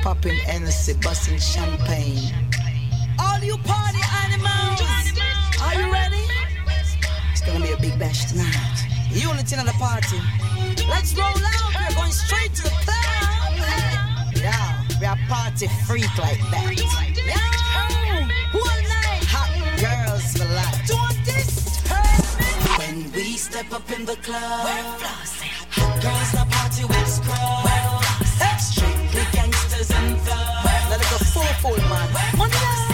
popping Hennessy, busting champagne. All you party animals, are you ready? It's gonna be a big bash tonight. Unity in the party. Let's roll out, we're going straight to the club. Yeah, we are party freak like that. Yeah, one night, hot girls for life. Don't disturb me. When we step up in the club, hot girls the party with scrub. Strictly gangsters and thugs. Let it go full man. Money out.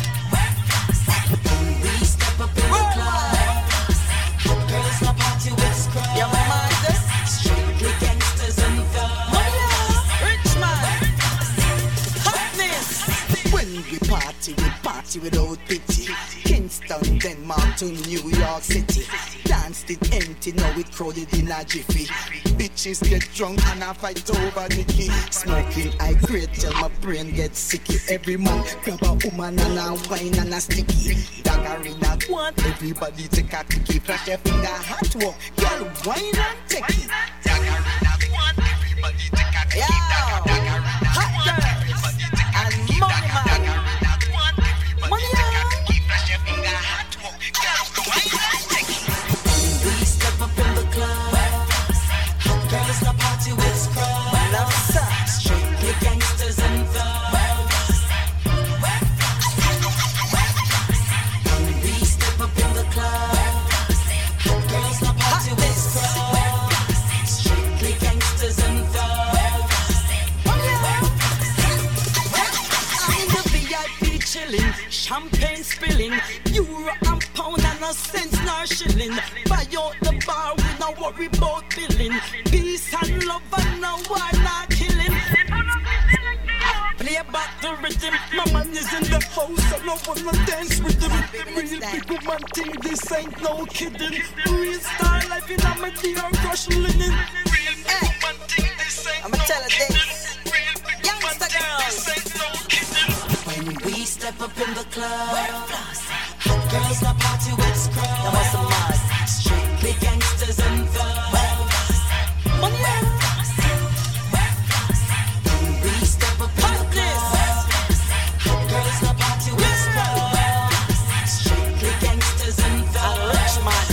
When we step up in the club, hot girls the party with scrub. Yeah, my mind. Strictly gangsters and thugs. Money out. Rich man. Hotness. When we party without pity. Kingston, Denmark to New York City. Danced it empty, now it crowded in a jiffy. Bitches get drunk and I fight over Nicky. Smoking high grade till my brain gets sicky. Every man grab a woman and a wine and a sticky. Dagger in a one, everybody take a quickie. Flash your finger, hot walk, girl wine and take it. Dagger in a one, everybody take a quickie. Dagger in a hot girls and money man. Money out. Flash your finger, hot walk, girl wine and take it. When we step up in the club, girls the party with scrub. No, sir. Strictly gangsters and thugs. When we step up in the club, girls the party with scrub. Strictly gangsters and thugs. I'm in the VIP chilling, champagne spilling, euro and pound and no cents nor shilling. Buy out the bar, we no worry about billing. Peace and love and no war not killing. Play back the rhythm, my man is in the house and I wanna dance with him. Real big woman think this ain't no kidding. Real star life in a dear crush linen. I'ma tell her this, youngster girls. When we step up in the club, hot girls the party with scrub. That was some mad. Strictly gangsters and thugs. Money out. When we step up in the club, hot girls the party with scrub. Strictly gangsters and thugs. Rich man.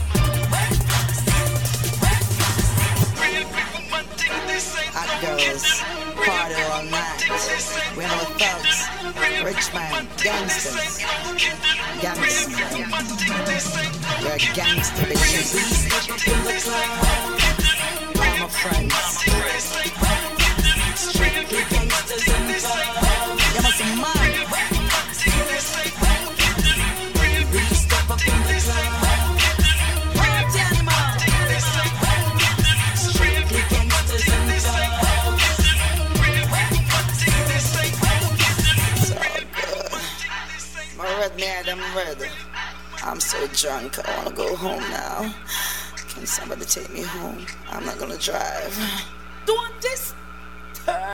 Hot girls, party all night. We're no thugs. Rich man, gangsters. Gangsters. You're a gangster, bitches. We step up in the club. All my friends. Strictly gangsters and thugs. You must be mad. We step up in the club. Party animal. Strictly gangsters and thugs. I'm ready. I'm so drunk, I wanna go home now. Can somebody take me home? I'm not gonna drive. Don't this